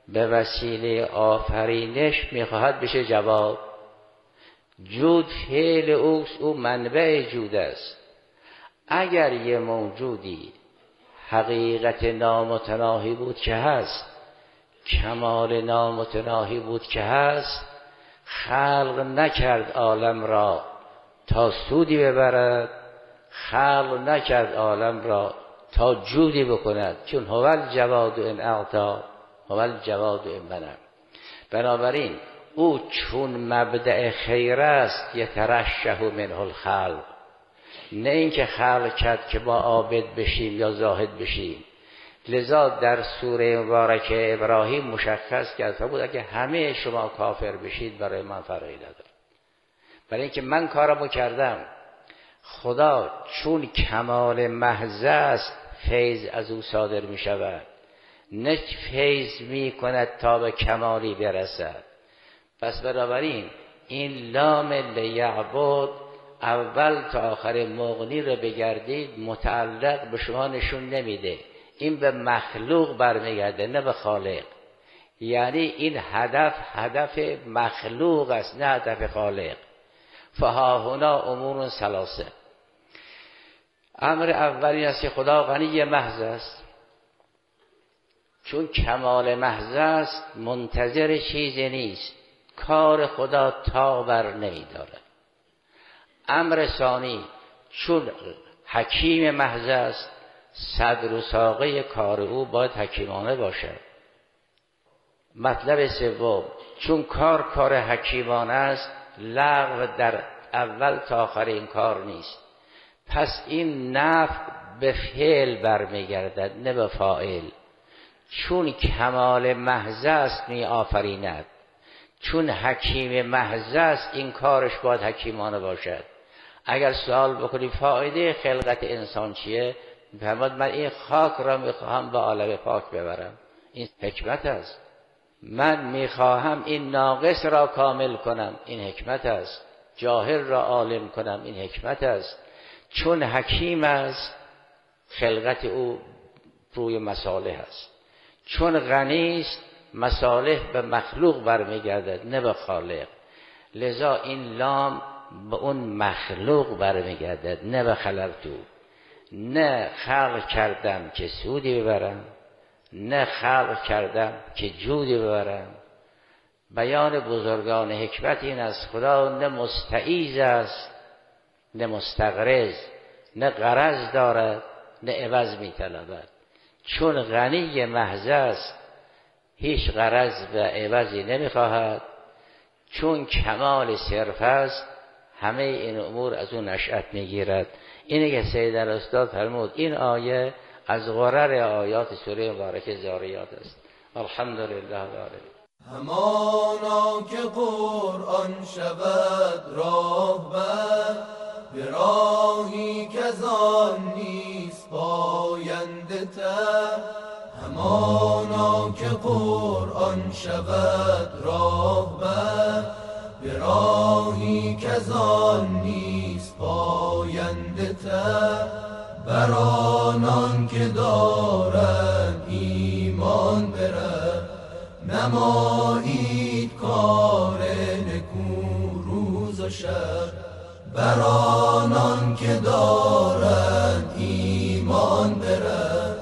به وسیله آفرینش میخواهد بشه جواد. جود فعل اوست، او منبع جود است. اگر یه موجودی حقیقت نامتناهی بود که هست، کمال نامتناهی بود که هست، خلق نکرد عالم را تا سودی ببرد، خلق نکرد عالم را تا جودی بکند، چون هو الجواد ان اعطا هو الجواد ان منع. بنابراین او چون مبدأ خیر است یترشح منه الخلق، نه اینکه خلق کرد که ما عابد بشیم یا زاهد بشیم. لذا در سوره مبارکه ابراهیم مشخص کرده بود اگه همه شما کافر بشید برای من فرقی نداره، برای اینکه من کارمو کردم. خدا چون کمال محض است فیض از او صادر می شود، نه فیض می کند تا به کمالی برسد. پس بنابراین این لام لیعبد اول تا آخر مغنی رو بگردید متعلق به شما نشون نمیده، این به مخلوق برمیگرده نه به خالق. یعنی این هدف مخلوق است نه هدف خالق. فها هنا امور ثلاثه. امر اولی است که خدا غنی محض است، چون کمال محض است منتظر چیزی نیست، کار خدا تا بر نمیداره. امر ثانی چون حکیم محض است، صدر و ساقه کار او باید حکیمانه باشد. مطلب سوم چون کار حکیمانه است، لغو در اول تا آخر این کار نیست. پس این نفع به فعل برمیگردد نه به فاعل. چون کمال محض است می آفریند، چون حکیم محض است این کارش باید حکیمانه باشد. اگر سوال بکنی فایده خلقت انسان چیه، فرمود من این خاک را میخواهم به عالم پاک ببرم، این حکمت است. من میخواهم این ناقص را کامل کنم، این حکمت است. جاهل را عالم کنم، این حکمت است. چون حکیم است خلقت او روی مصالح است، چون غنی است مصالح به مخلوق برمیگردد نه به خالق. لذا این لام به اون مخلوق برمیگردد نه به خلقتو. نه خلق کردم که سودی ببرم، نه خلق کردم که جودی ببرم. بیان بزرگان حکمت این است خدا نه مستعیض است نه مستغرض، نه غرض دارد نه عوض می طلبد. چون غنی محض است هیچ غرض و عوضی نمی خواهد، چون کمال صرف است همه این امور از اون نشأت می گیرد. اینه که سید الاستاد فرمود این آیه از غرر آیات سوره مبارکه زاریات است. الحمدلله العالمین. همانا که قرآن شود راهبر، به راهی که زان نیست پاینده تر. همانا که قرآن شود راهبر، به راهی که زان نیست پاینده تر. بر آنان که دارند ایمان برد، نمایید کار نکو روز و شب. بر آنان که دارند ایمان برد،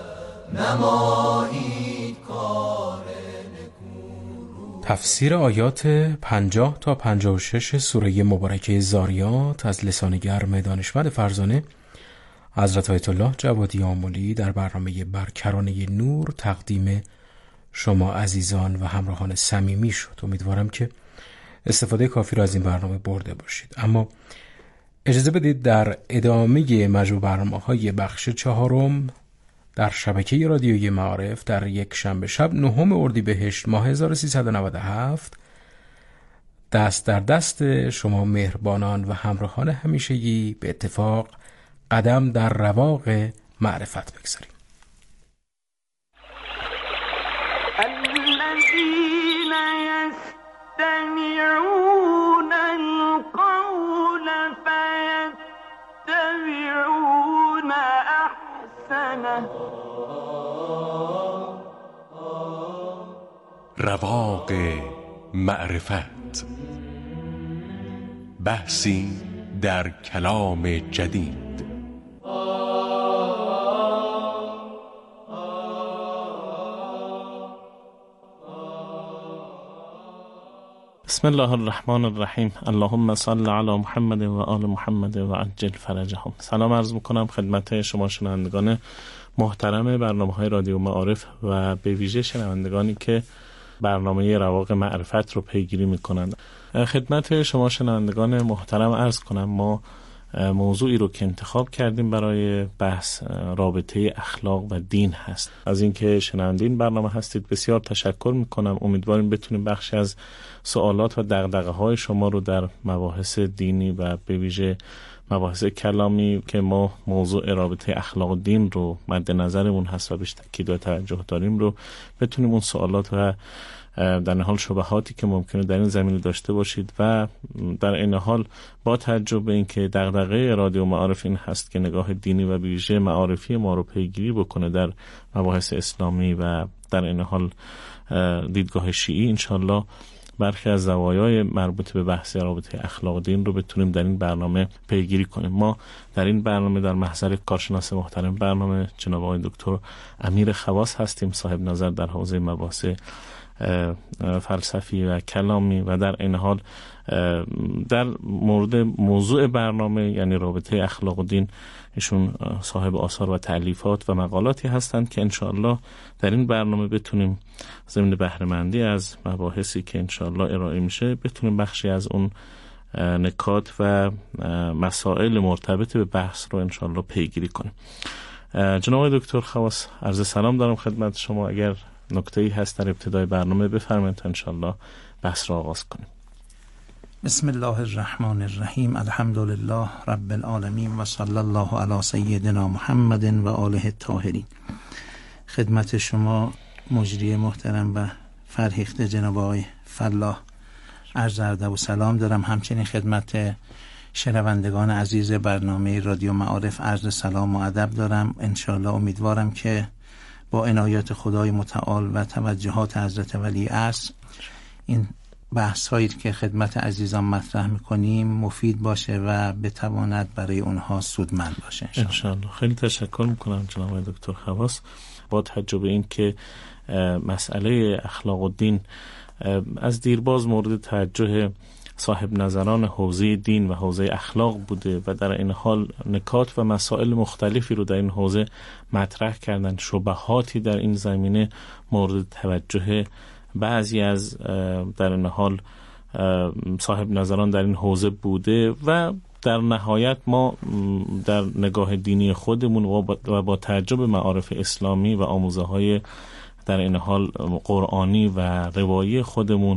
نمایید کار نکو روز. تفسیر آیات 50 تا 56 سوره مبارکه زاریات از لسان گرم دانشمند فرزانه حضرت آیت الله جوادی آملی در برنامه برکرانه نور تقدیم شما عزیزان و همراهان صمیمی شد. امیدوارم که استفاده کافی را از این برنامه برده باشید. اما اجازه بدید در ادامه مجموع برنامه‌های بخش چهارم در شبکه رادیویی معارف در یک شنبه شب 9 اردیبهشت ماه 1397 دست در دست شما مهربانان و همراهان همیشگی به اتفاق قدم در رواق معرفت بگذاریم. الذين يستمعون القول فيتبعون احسنه رواق معرفت، بحثی در کلام جدید. بسم الله الرحمن الرحیم. اللهم صل علی محمد و آل محمد و عجل فرجهم. سلام عرض میکنم خدمت شما شنوندگان محترم برنامه‌های رادیو معارف و به ویژه شنوندگانی که برنامه رواق معرفت رو پیگیری میکنند. خدمت شما شنوندگان محترم عرض کنم ما موضوعی رو که انتخاب کردیم برای بحث رابطه اخلاق و دین هست. از اینکه شنونده این برنامه هستید بسیار تشکر میکنم. امیدواریم بتونیم بخشی از سوالات و دغدغه‌های شما رو در مباحث دینی و به ویژه مباحث کلامی که ما موضوع رابطه اخلاق و دین رو مد نظرمون هست و بهش تاکید و توجه داریم رو بتونیم اون سوالات و در این حال شبهاتی که ممکنه در این زمینه داشته باشید و در این حال با توجه به اینکه دغدغه رادیو معارف این هست که نگاه دینی و ویژه معارفی ما رو پیگیری بکنه در مباحث اسلامی و در این حال دیدگاه شیعی، انشالله برخی از زوایای مربوط به بحث رابطه اخلاق و دین رو بتونیم در این برنامه پیگیری کنیم. ما در این برنامه در محضر کارشناس محترم برنامه جناب آقای دکتر امیر خواص هستیم، صاحب نظر در حوزه مباحث فلسفی و کلامی و در این حال در مورد موضوع برنامه یعنی رابطه اخلاق و دین ایشون صاحب آثار و تألیفات و مقالاتی هستند که انشاءالله در این برنامه بتونیم ضمن بهره‌مندی از مباحثی که انشاءالله ارائه میشه بتونیم بخشی از اون نکات و مسائل مرتبط به بحث رو انشاءالله پیگیری کنیم. جناب دکتر خواص عرض سلام دارم خدمت شما. اگر نکته‌ای هست در ابتدای برنامه بفرمایید تا انشاءالله بحث را آغاز کنیم. بسم الله الرحمن الرحیم. الحمد لله رب العالمین و صلی الله علی سیدنا محمد و آله الطاهرین. خدمت شما مجری محترم و فرهیخته جناب آقای فلاح عرض ادب و سلام دارم. همچنین خدمت شنوندگان عزیز برنامه رادیو معارف عرض سلام و ادب دارم. انشاءالله امیدوارم که با عنایت خدای متعال و توجهات حضرت ولی عصر این بحث هایی که خدمت عزیزان مطرح میکنیم مفید باشه و بتواند برای اونها سودمند باشه انشاءالله. خیلی تشکر میکنم جناب دکتر خواص. با توجه به این که مسئله اخلاق و دین از دیرباز مورد توجه صاحب نظران حوزه دین و حوزه اخلاق بوده و در این حال نکات و مسائل مختلفی رو در این حوزه مطرح کردن، شبهاتی در این زمینه مورد توجه بعضی از در این حال صاحب نظران در این حوزه بوده و در نهایت ما در نگاه دینی خودمون و با توجه به معارف اسلامی و آموزه های در این حال قرآنی و روایی خودمون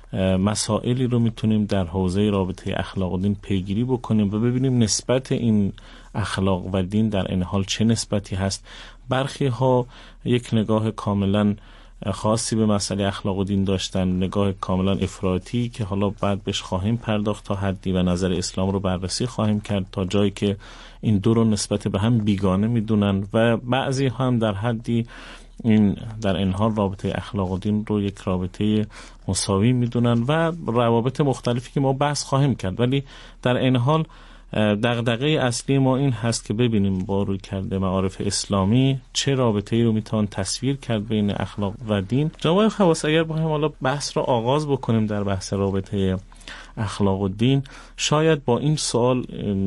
مسائلی رو میتونیم در حوزه رابطه اخلاق و دین پیگیری بکنیم و ببینیم نسبت این اخلاق و دین در این حال چه نسبتی هست. برخی ها یک نگاه کاملا خاصی به مسئله اخلاق و دین داشتن، نگاه کاملا افراطی که حالا بعد بهش خواهیم پرداخت تا حدی و نظر اسلام رو بررسی خواهیم کرد تا جایی که این دو رو نسبت به هم بیگانه میدونن و بعضی هم در حدی این در این حال رابطه اخلاق و دین رو یک رابطه مساوی میدونن و روابط مختلفی که ما بحث خواهیم کرد. ولی در این حال دغدغه اصلی ما این هست که ببینیم با روی کرده معارف اسلامی چه رابطه‌ای رو میتوان تصویر کرد بین اخلاق و دین. جناب خواص اگر با هم حالا بحث رو آغاز بکنیم در بحث رابطه اخلاق و دین، شاید با این سوال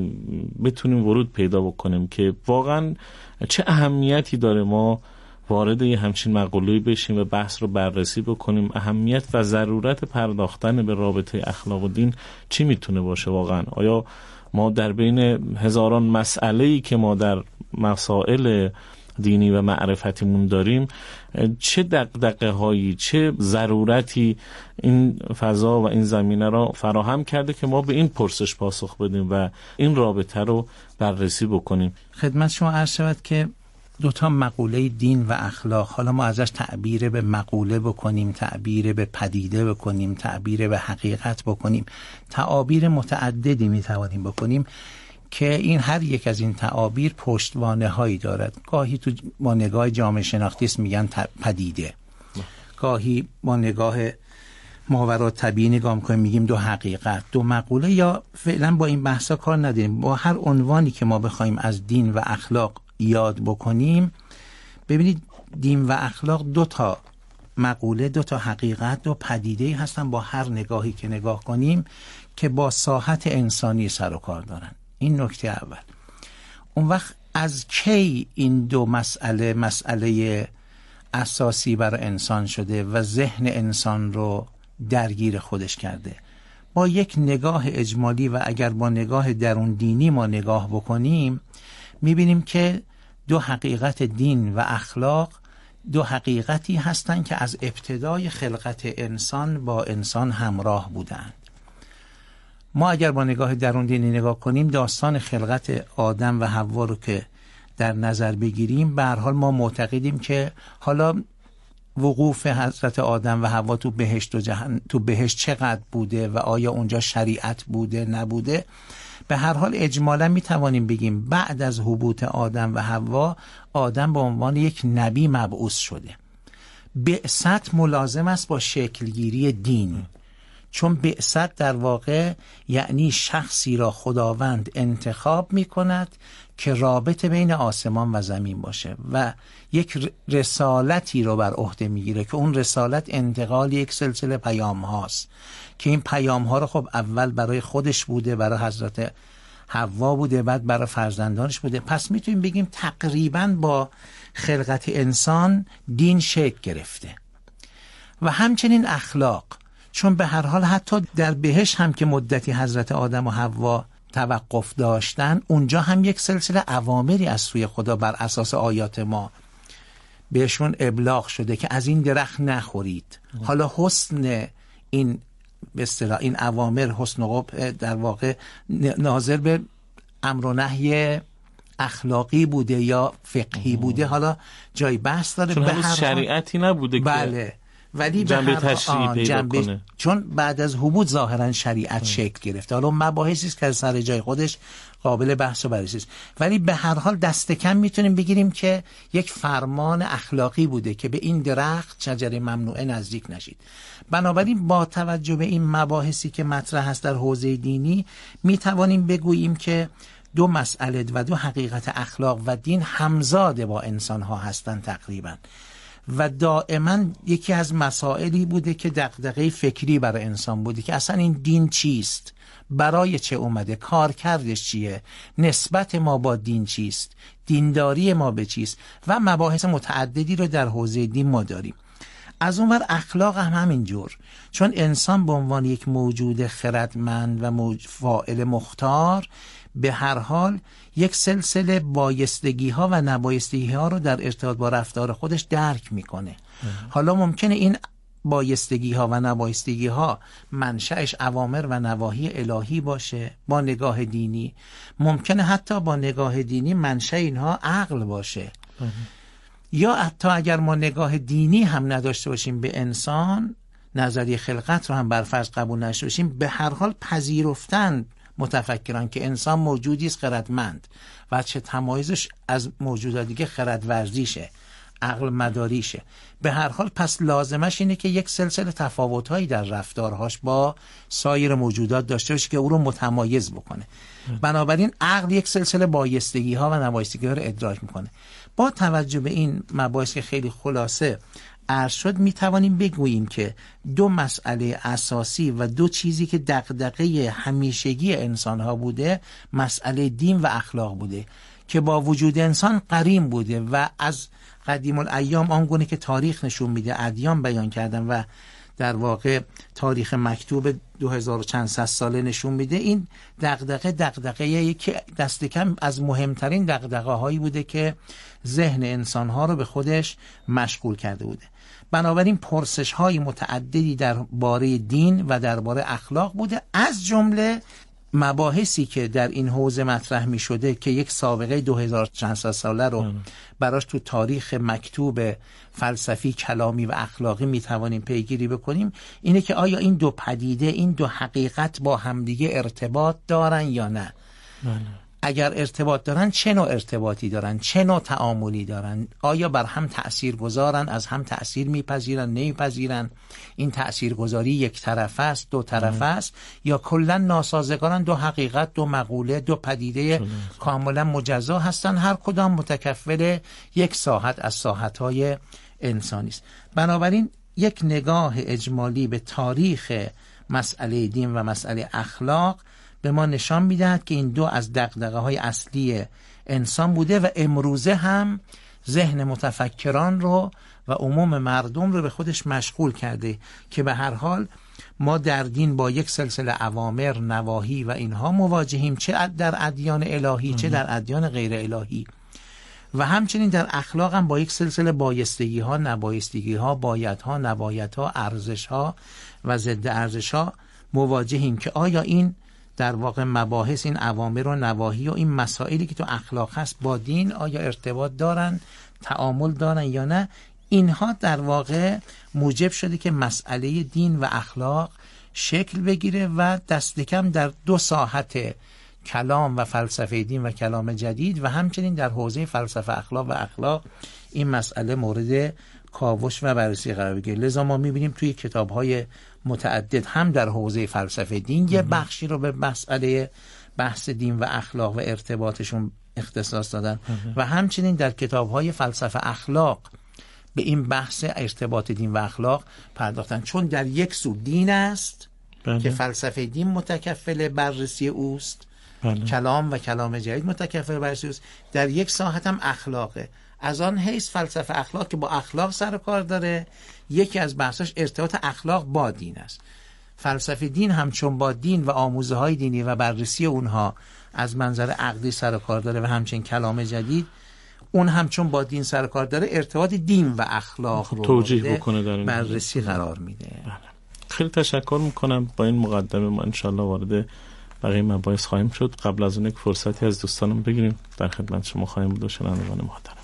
بتونیم ورود پیدا بکنیم که واقعا چه اهمیتی داره ما وارد یه همچین مقوله‌ای بشیم و بحث رو بررسی بکنیم. اهمیت و ضرورت پرداختن به رابطه اخلاق و دین چی میتونه باشه واقعا؟ آیا ما در بین هزاران مسئله‌ای که ما در مسائل دینی و معرفتیمون داریم چه دغدغه‌هایی چه ضرورتی این فضا و این زمینه را فراهم کرده که ما به این پرسش پاسخ بدیم و این رابطه رو بررسی بکنیم؟ خدمت شما عرض شود که دوتا مقوله دین و اخلاق، حالا ما ازش تعبیر به مقوله بکنیم، تعبیر به پدیده بکنیم، تعبیر به حقیقت بکنیم، تعابیر متعددی میتوانیم بکنیم که این هر یک از این تعابیر پشتوانه هایی دارد. گاهی تو با نگاه جامعه شناختی میگن پدیده، گاهی با نگاه ماورا طبیعی نگاه میکنیم میگیم دو حقیقت، دو مقوله، یا فعلا با این بحثا کار نداریم. با هر عنوانی که ما بخوایم از دین و اخلاق یاد بکنیم، ببینید دین و اخلاق دو تا مقوله، دو تا حقیقت، دو پدیده هستن با هر نگاهی که نگاه کنیم که با ساحت انسانی سر و کار دارن. این نکته اول. اون وقت از کی این دو مسئله اساسی برای انسان شده و ذهن انسان رو درگیر خودش کرده؟ با یک نگاه اجمالی و اگر با نگاه درون دینی ما نگاه بکنیم، میبینیم که دو حقیقت دین و اخلاق دو حقیقتی هستند که از ابتدای خلقت انسان با انسان همراه بودند. ما اگر با نگاه درون دینی نگاه کنیم، داستان خلقت آدم و حوا رو که در نظر بگیریم، به هر حال ما معتقدیم که حالا وقوف حضرت آدم و حوا تو بهشت و تو بهشت چقدر بوده و آیا اونجا شریعت بوده نبوده، به هر حال اجمالا میتوانیم بگیم بعد از هبوط آدم و حوا، آدم به عنوان یک نبی مبعوث شده. بعثت ملازم است با شکلگیری دین، چون بعثت در واقع یعنی شخصی را خداوند انتخاب می کند که رابط بین آسمان و زمین باشه و یک رسالتی رو بر عهده میگیره که اون رسالت انتقال یک سلسله پیام هاست که این پیام ها رو خب اول برای خودش بوده، برای حضرت حوا بوده، بعد برای فرزندانش بوده. پس میتونیم بگیم تقریبا با خلقت انسان دین شکل گرفته و همچنین اخلاق، چون به هر حال حتی در بهشت هم که مدتی حضرت آدم و حوا توقف داشتن، اونجا هم یک سلسله اوامری از سوی خدا بر اساس آیات ما بهشون ابلاغ شده که از این درخت نخورید. حالا حسن این به اصطلاح این اوامر، حسن و قبح در واقع ناظر به امر و نهی اخلاقی بوده یا فقهی بوده، حالا جای بحث داره. چون هنوز شریعتی نبوده بله، ولی جنبه تشریعی پیدا کنه، چون بعد از هبوط ظاهرا شریعت شکل گرفته. حالا مباحثی است که سر جای خودش قابل بحث و بررسی است، ولی به هر حال دست کم میتونیم بگیریم که یک فرمان اخلاقی بوده که به این درخت شجره ممنوعه نزدیک نشید. بنابراین با توجه به این مباحثی که مطرح است در حوزه دینی، میتوانیم بگوییم که دو مسئله و دو حقیقت اخلاق و دین همزاد با انسان ها هستند تقریبا، و دائما یکی از مسائلی بوده که دغدغه فکری برای انسان بوده که اصلا این دین چیست، برای چه اومده، کارکردش چیه، نسبت ما با دین چیست، دینداری ما به چیست، و مباحث متعددی رو در حوزه دین ما داریم. از اونور اخلاق هم همینجور، چون انسان به عنوان یک موجود خردمند و فاعل مختار به هر حال یک سلسله بایستگی ها و نبایستگی ها رو در ارتباط با رفتار خودش درک میکنه. حالا ممکنه این بایستگی ها و نبایستگی ها منشأش اوامر و نواهی الهی باشه با نگاه دینی، ممکنه حتی با نگاه دینی منشأ اینها عقل باشه، یا حتی اگر ما نگاه دینی هم نداشته باشیم به انسان، نظریه خلقت رو هم برفرض قبول نشته باشیم، به هر حال پذیرفتن متفکران که انسان موجودی است خردمند و چه تمایزش از موجودات دیگه خرد ورزیشه، عقل مداریشه، به هر حال پس لازمش اینه که یک سلسله تفاوت‌هایی در رفتارهاش با سایر موجودات داشته باشه که او رو متمایز بکنه. بنابراین عقل یک سلسله بایستگی‌ها و نبایستگی‌ها رو ادراک میکنه. با توجه به این مباحث که خیلی خلاصه عرض شد، میتوانیم بگوییم که دو مسئله اساسی و دو چیزی که دغدغه همیشگی انسان‌ها بوده، مسئله دین و اخلاق بوده که با وجود انسان قرین بوده و از قدیم الایام آنگونه که تاریخ نشون میده، ادیان بیان کردن و در واقع تاریخ مکتوب 2000 چند صد ساله نشون میده، این دغدغه یکی دست کم از مهمترین دغدغه هایی بوده که ذهن انسان ها رو به خودش مشغول کرده بوده. بنابراین پرسش های متعددی درباره دین و درباره اخلاق بوده، از جمله مباحثی که در این حوزه مطرح می شده که یک سابقه 2000 چند صد ساله رو براش تو تاریخ مکتوب فلسفی، کلامی و اخلاقی می توانیم پیگیری بکنیم، اینه که آیا این دو پدیده، این دو حقیقت با همدیگه ارتباط دارن یا نه. اگر ارتباط دارن چه نوع ارتباطی دارن، چه نوع تعاملی دارن، آیا بر هم تأثیر گذارن، از هم تأثیر میپذیرن نمیپذیرن، این تأثیر گذاری یک طرفه است، دو طرفه است، یا کلا ناسازگارن، دو حقیقت، دو مقوله، دو پدیده کاملا مجزا هستن، هر کدام متکفل یک ساحت از ساحت‌های انسانی است. بنابراین یک نگاه اجمالی به تاریخ مسئله دین و مسئله اخلاق به ما نشان میدهد که این دو از دغدغه‌های اصلی انسان بوده و امروزه هم ذهن متفکران رو و عموم مردم رو به خودش مشغول کرده که به هر حال ما در دین با یک سلسله اوامر، نواهی و اینها مواجهیم، چه در ادیان الهی چه در ادیان غیر الهی، و همچنین در اخلاق هم با یک سلسله بایستگی ها، نبایستگی ها، باید ها، نباید ها، ارزش ها و ضد ارزش ها مواجهیم که آیا این در واقع مباحث، این اوامر و نواهی و این مسائلی که تو اخلاق هست با دین آیا ارتباط دارن، تعامل دارن یا نه. اینها در واقع موجب شده که مسئله دین و اخلاق شکل بگیره و دست کم در دو ساحت کلام و فلسفه دین و کلام جدید و همچنین در حوزه فلسفه اخلاق و اخلاق این مسئله مورد کاوش و بررسی قرار بگیره. لذا ما می‌بینیم توی کتاب‌های متعدد هم در حوزه فلسفه دین یه بخشی رو به مسئله بحث دین و اخلاق و ارتباطشون اختصاص دادن و همچنین در کتاب‌های فلسفه اخلاق به این بحث ارتباط دین و اخلاق پرداختن، چون در یک سو دین است که فلسفه دین متکفل بررسی اوست، کلام و کلام جدید متکفل بررسی اوست، در یک ساحت هم اخلاقه. از آن حیث فلسفه اخلاق که با اخلاق سر و کار داره، یکی از بحثاش ارتباط اخلاق با دین است. فلسفه دین هم چون با دین و آموزه های دینی و بررسی اونها از منظر عقلی سر و کار داره و همچنین کلام جدید اون هم چون با دین سر و کار داره ارتباط دین و اخلاق رو توجیه بکنه در این بررسی قرار میده. خیلی تشکر میکنم. با این مقدمه ما انشالله وارد بقیه مباحث خواهیم شد. قبل از اون یک فرصتی از دوستانم بگیریم. در خدمت شما خواهیم بود و شنوندگان محترم.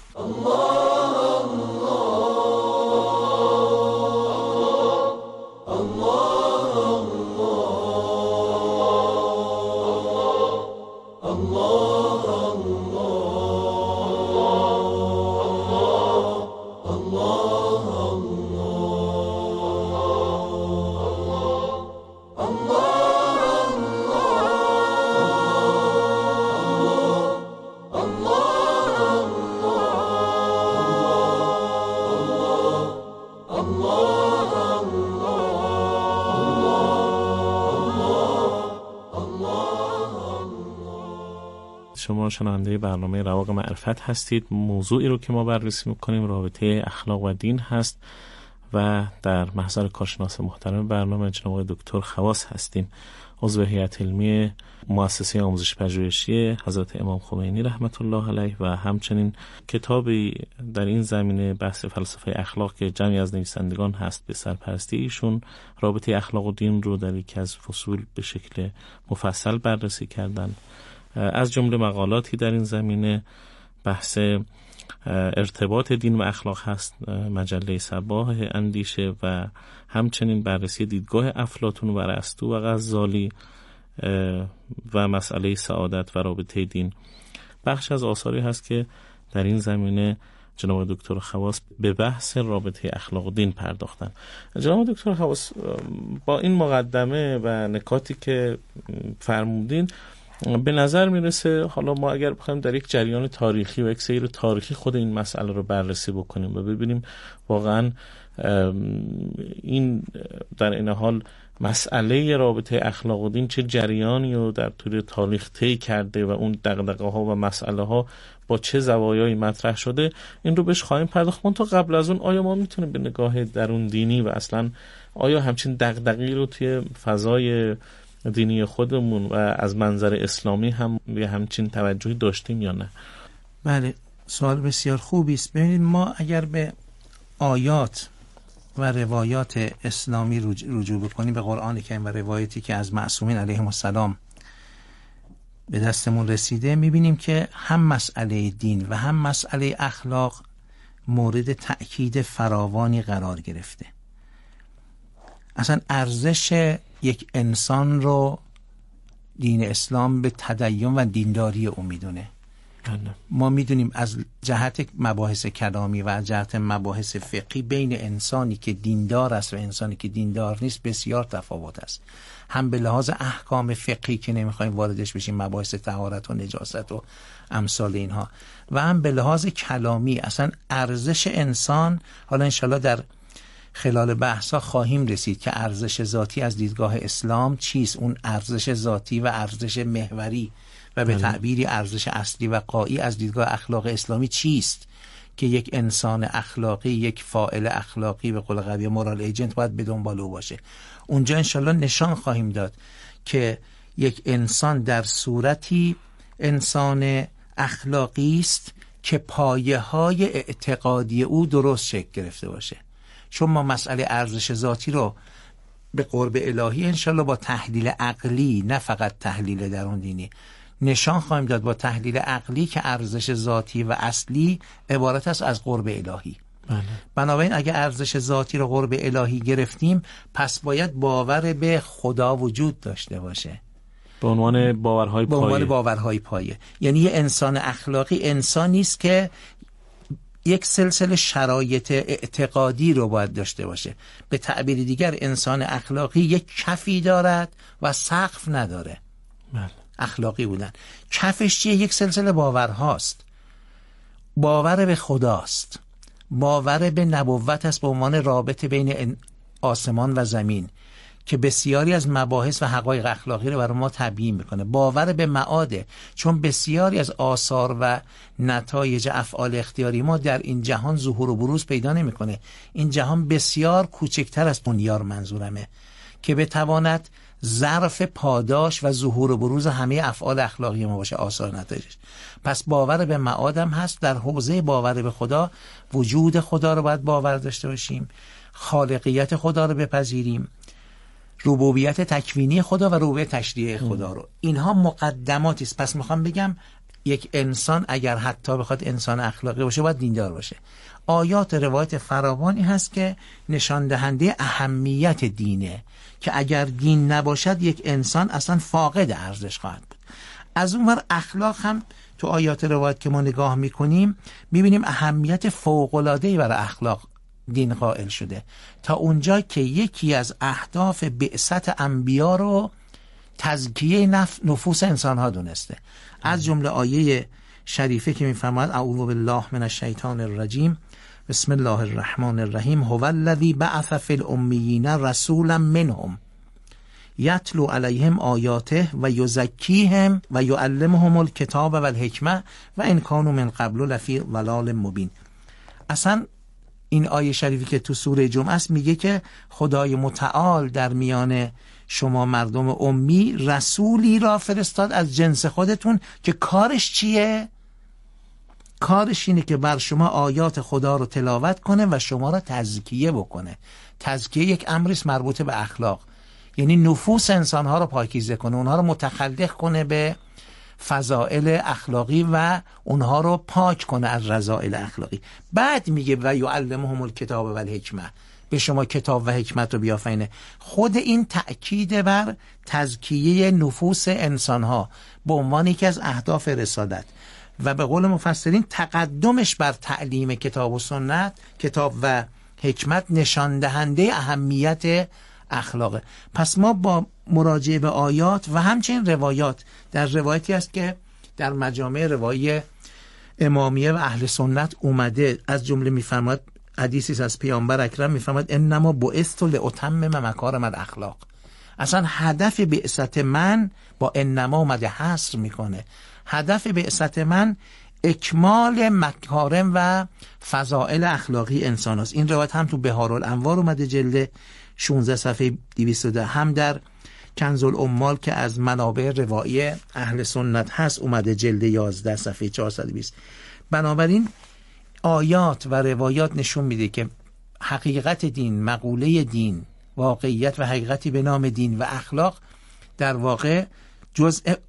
شما شنونده برنامه رواق معرفت هستید. موضوعی رو که ما بررسی میکنیم رابطه اخلاق و دین هست و در محضر کارشناس محترم برنامه جناب آقای دکتر خواص هستیم، عضو هیئت علمی مؤسسه آموزش پژوهشی حضرت امام خمینی رحمت الله علیه و همچنین کتابی در این زمینه بحث فلسفه اخلاق که جمعی از نویسندگان هست به سرپرستی ایشون رابطه اخلاق و دین رو در یکی از فصول به شکل مفصل بررسی کردن. از جمله مقالاتی در این زمینه بحث ارتباط دین و اخلاق هست، مجله صباح اندیشه و همچنین بررسی دیدگاه افلاطون و ارسطو و غزالی و مسئله سعادت و رابطه دین. بخش از آثاری هست که در این زمینه جناب دکتر خواص به بحث رابطه اخلاق و دین پرداختن. جناب دکتر خواص با این مقدمه و نکاتی که فرمودین به نظر میرسه حالا ما اگر بخوایم در یک جریان تاریخی و یک سیر تاریخی خود این مسئله رو بررسی بکنیم و ببینیم واقعا این در این حال مسئله رابطه اخلاق و دین چه جریانی رو در طول تاریخ طی کرده و اون دغدغه ها و مسئله ها با چه زوایایی مطرح شده، این رو بهش خواهیم پرداخت. من تا قبل از اون آیا ما میتونیم به نگاه درون دینی و اصلا آیا همچین دغدغه‌ای رو توی فضای دینی خودمون و از منظر اسلامی هم به همچین توجهی داشتیم یا نه؟ بله، سوال بسیار خوبی است. ببینید ما اگر به آیات و روایات اسلامی رجوع بکنیم، به قرآن کریم و روایتی که از معصومین علیهم السلام به دستمون رسیده، میبینیم که هم مسئله دین و هم مسئله اخلاق مورد تأکید فراوانی قرار گرفته. اصلا ارزش یک انسان رو دین اسلام به تدین و دینداری او میدونه. ما میدونیم از جهت مباحث کلامی و از جهت مباحث فقهی بین انسانی که دیندار است و انسانی که دیندار نیست بسیار تفاوت است. هم به لحاظ احکام فقهی که نمیخوایم واردش بشیم، مباحث طهارت و نجاست و امثال اینها، و هم به لحاظ کلامی اصلا ارزش انسان. حالا انشالله در خلال بحثا خواهیم رسید که ارزش ذاتی از دیدگاه اسلام چیست، اون ارزش ذاتی و ارزش محوری و به تعبیری ارزش اصلی و قایی از دیدگاه اخلاق اسلامی چیست که یک انسان اخلاقی، یک فاعل اخلاقی به قول قوی مورال ایجنت باید به دنبال او باشه. اونجا انشالله نشان خواهیم داد که یک انسان در صورتی انسان اخلاقی است که پایه های اعتقادی او درست شکل گرفته باشه. چون ما مسئله ارزش ذاتی رو به قرب الهی انشالله با تحلیل عقلی، نه فقط تحلیل درون دینی، نشان خواهیم داد با تحلیل عقلی که ارزش ذاتی و اصلی عبارت است از قرب الهی. بنابراین اگر ارزش ذاتی رو قرب الهی گرفتیم، پس باید باور به خدا وجود داشته باشه به عنوان باورهای پایه. یعنی یه انسان اخلاقی انسانی است که یک سلسله شرایط اعتقادی رو باید داشته باشه. به تعبیر دیگر انسان اخلاقی یک کفی دارد و سقف نداره. اخلاقی بودن کفش چیه؟ یک سلسله باورهاست. باور به خداست، باور به نبوت است به عنوان رابطه بین آسمان و زمین که بسیاری از مباحث و حقایق اخلاقی رو برای ما تبیین میکنه. باور به معاده، چون بسیاری از آثار و نتایج افعال اختیاری ما در این جهان ظهور و بروز پیدا نمیکنه. این جهان بسیار کوچکتر از بنیار منظورمه که بتواند ظرف پاداش و ظهور و بروز همه افعال اخلاقی ما باشه، آثار نتایجش. پس باور به معادم هست. در حوزه باور به خدا، وجود خدا رو باید باور داشته باشیم، خالقیت خدا رو بپذیریم، ربوبیت تکوینی خدا و ربوبیت تشریعی خدا رو. اینها مقدماتی است. پس میخوام بگم یک انسان اگر حتی بخواد انسان اخلاقی باشه باید دیندار باشه. آیات روایت فراوانی هست که نشان دهنده اهمیت دینه که اگر دین نباشد یک انسان اصلا فاقد ارزش خواهد بود. از اونور اخلاق هم تو آیات روایت که ما نگاه میکنیم میبینیم اهمیت فوق‌العاده‌ای برای اخلاق دین قائل شده، تا اونجا که یکی از اهداف بعثت انبیا رو تزکیه نفوس انسان ها دونسته. از جمله آیه شریفه که میفرماید اعوذ بالله من الشیطان الرجیم بسم الله الرحمن الرحیم هو الذی بعث فی الامیین رسولا منهم یتلو علیهم آیاته و یزکیهم و یعلمهم الکتاب و الحکمه و ان کانوا من قبل لفی ضلال مبین. اصلا این آیه شریفی که تو سوره جمعه است میگه که خدای متعال در میان شما مردم امی رسولی را فرستاد از جنس خودتون که کارش چیه؟ کارش اینه که بر شما آیات خدا رو تلاوت کنه و شما را تزکیه بکنه. تزکیه یک امریست مربوط به اخلاق، یعنی نفوس انسانها رو پاکیزه کنه، اونها رو متخلق کنه به فضائل اخلاقی و اونها رو پاک کنه از رذائل اخلاقی. بعد میگه و یعلمهم الکتاب و الحکمه، به شما کتاب و حکمت رو بیافرینه. خود این تأکید بر تزکیه نفوس انسانها به عنوان یکی از اهداف رسالت و به قول مفسرین تقدمش بر تعلیم کتاب و سنت، کتاب و حکمت نشان دهنده اهمیت اخلاقه. پس ما با مراجعه به آیات و همچنین روایات، در روایتی است که در مجامع روایی امامیه و اهل سنت اومده، از جمله میفرماید حدیثی از پیامبر اکرم میفرماید انما بعثت لاتمم مکارم الاخلاق. اصلا هدف بعثت من با انما اومده حصر میکنه. هدف بعثت من اکمال مکارم و فضائل اخلاقی انسان است. این روایت هم تو بهارالانوار اومده جلد 16 صفحه 210، هم در کنز العمال که از منابع روایی اهل سنت هست اومده جلد 11 صفحه 420. بنابراین آیات و روایات نشون میده که حقیقت دین، مقوله دین، واقعیت و حقیقتی به نام دین و اخلاق در واقع جزء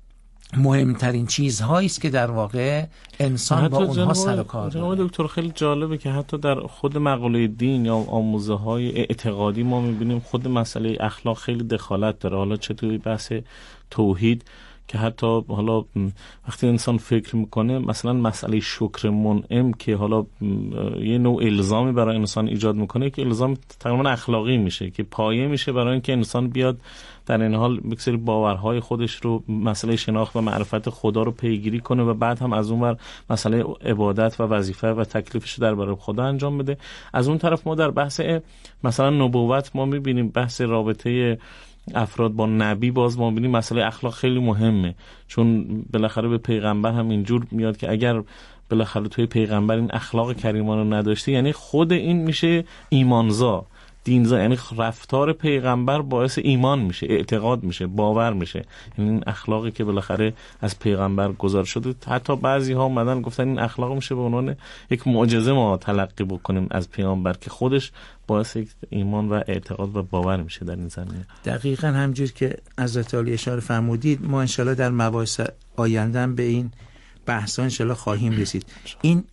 مهمترین چیزهایی است که در واقع انسان با اونها سر و کار داره. جناب دکتر خیلی جالبه که حتی در خود مقاله دین یا آموزه های اعتقادی ما میبینیم خود مسئله اخلاق خیلی دخالت داره. حالا چه توی بحث توحید که حتی حالا وقتی انسان فکر میکنه مثلا مسئله شکر منعم که حالا یه نوع الزامی برای انسان ایجاد میکنه که الزام تقریبا اخلاقی میشه که پایه میشه برای اینکه انسان بیاد در این حال یک سری باورهای خودش رو مسئله شناخت و معرفت خدا رو پیگیری کنه و بعد هم از اون ور مسئله عبادت و وظیفه و تکلیفش رو در برابر خدا انجام بده. از اون طرف ما در بحث مثلا نبوت ما میبینیم بحث رابطه افراد با نبی باز ما می‌بینیم مسئله اخلاق خیلی مهمه، چون بالاخره به پیغمبر هم اینجور میاد که اگر بالاخره توی پیغمبر این اخلاق کریمانه رو نداشته یعنی خود این میشه ایمانزا دینزا، یعنی رفتار پیغمبر باعث ایمان میشه، اعتقاد میشه، باور میشه. یعنی این اخلاقی که بالاخره از پیغمبر گذار شده حتی بعضی ها اومدن گفتن این اخلاق میشه به عنوان یک معجزه ما تلقی بکنیم از پیغمبر که خودش باعث ایمان و اعتقاد و باور میشه در این زمینه. دقیقاً همونجور که حضرت علی اشاره فرمودید ما انشالله در مباحث آینده به این بحثا انشالله خواهیم رسید. این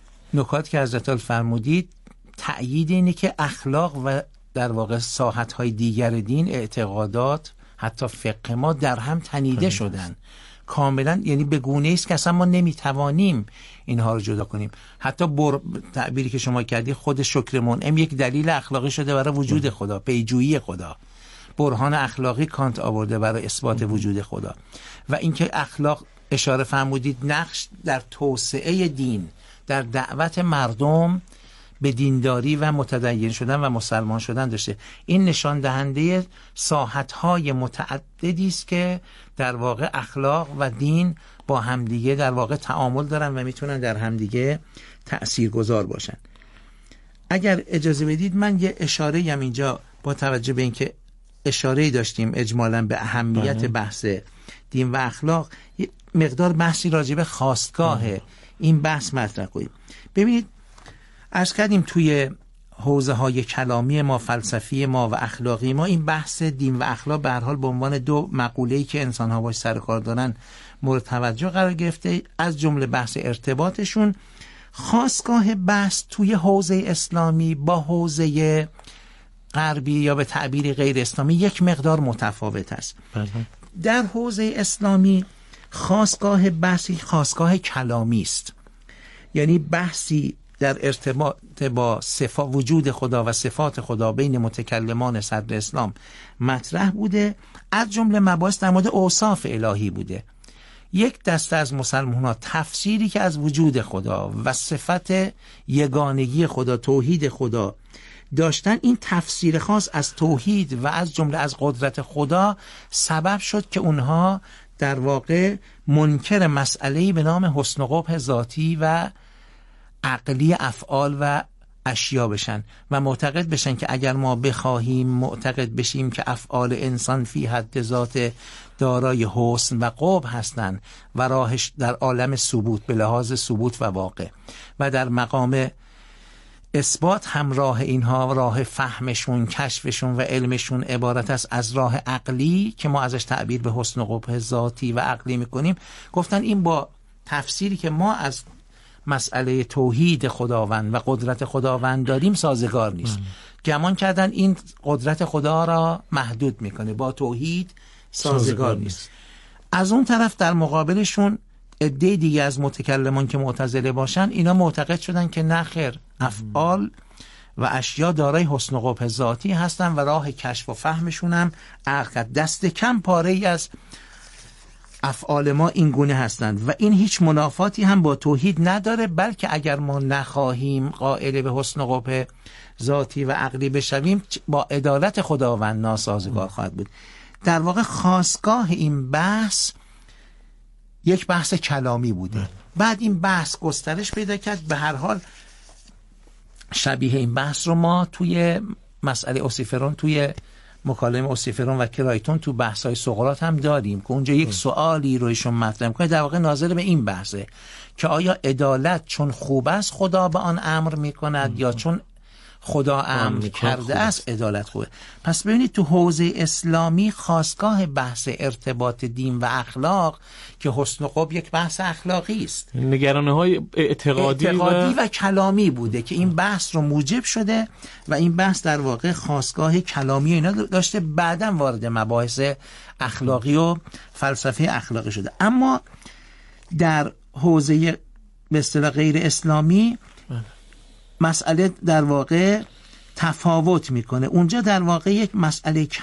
نکات که حضرت علی فرمودید تأیید اینه که اخلاق و در واقع ساحت‌های دیگر دین، اعتقادات، حتی فقه ما در هم تنیده شدن کاملا، یعنی به گونه‌ای است که اصلا ما نمیتوانیم اینها رو جدا کنیم. حتی تعبیری که شما کردی خود شکر منعم یک دلیل اخلاقی شده برای وجود خدا، پیجویی خدا. برهان اخلاقی کانت آورده برای اثبات وجود خدا. و اینکه اخلاق اشاره فرمودید نقش در توسعه دین، در دعوت مردم به دینداری و متدین شدن و مسلمان شدن داشته. این نشان دهنده ساحت‌های متعددی است که در واقع اخلاق و دین با همدیگه در واقع تعامل دارن و میتونن در همدیگه تأثیرگذار باشن. اگر اجازه بدید من یه اشاره‌ای هم اینجا با توجه به اینکه اشاره‌ای داشتیم اجمالاً به اهمیت بحث دین و اخلاق، یه مقدار بحثی راجع به خاستگاه این بحث مطرح کنیم. ببینید عرض کردیم توی حوزه های کلامی ما، فلسفی ما و اخلاقی ما این بحث دین و اخلاق به هر حال به عنوان دو مقوله‌ای که انسان ها باش سر کار دارن مورد توجه قرار گرفته، از جمله بحث ارتباطشون. خاستگاه بحث توی حوزه اسلامی با حوزه غربی یا به تعبیری غیر اسلامی یک مقدار متفاوت است. در حوزه اسلامی خاستگاه بحثی خاستگاه کلامی است، یعنی بحثی در ارتباط با وجود خدا و صفات خدا بین متکلمان صدر اسلام مطرح بوده، از جمله مباحث در مورد اوصاف الهی بوده. یک دسته از مسلمان‌ها تفسیری که از وجود خدا و صفت یگانگی خدا، توحید خدا داشتن، این تفسیر خاص از توحید و از جمله از قدرت خدا سبب شد که اونها در واقع منکر مسئله‌ای به نام حسن و قبح ذاتی و عقلی افعال و اشیا بشن و معتقد بشن که اگر ما بخواهیم معتقد بشیم که افعال انسان فی حد ذات دارای حسن و قبح هستند و راهش در عالم ثبوت به لحاظ ثبوت و واقع و در مقام اثبات هم راه اینها، راه فهمشون، کشفشون و علمشون عبارت است از راه عقلی که ما ازش تعبیر به حسن و قبح ذاتی و عقلی میکنیم. گفتن این با تفسیری که ما از مسئله توحید خداوند و قدرت خداوند داریم سازگار نیست. گمان کردن این قدرت خدا را محدود میکنه، با توحید سازگار نیست. از اون طرف در مقابلشون عده دیگه از متکلمان که معتزله باشن، اینا معتقد شدن که نخیر، افعال و اشیا دارای حسن و قبح ذاتی هستن و راه کشف و فهمشون هم عقل، دست کم پاره ای از افعال ما این گونه هستند و این هیچ منافاتی هم با توحید نداره، بلکه اگر ما نخواهیم قائل به حسن و قبح ذاتی و عقلی بشویم با عدالت خداوند ناسازگار خواهد بود. در واقع خاستگاه این بحث یک بحث کلامی بوده. بعد این بحث گسترش پیدا کرد. به هر حال شبیه این بحث رو ما توی مسئله اوسیفرون، توی مکالمه اوسیفرون و کرایتون تو بحث‌های سقراط هم داریم که اونجا یک سوالی رو ایشون مطرح می‌کنه، در واقع ناظر به این بحثه که آیا عدالت چون خوب است خدا به آن امر می‌کند یا چون خدا امر کرده است عدالت خوبه. پس ببینید تو حوزه اسلامی خاستگاه بحث ارتباط دین و اخلاق که حسن و خوب یک بحث اخلاقی است، نگرانی‌های اعتقادی و کلامی بوده که این بحث رو موجب شده و این بحث در واقع خاستگاه کلامی اینا داشته، بعداً وارد مباحث اخلاقی و فلسفه اخلاقی شده. اما در حوزه به اصطلاح غیر اسلامی مسئله در واقع تفاوت میکنه. اونجا در واقع یک مسئله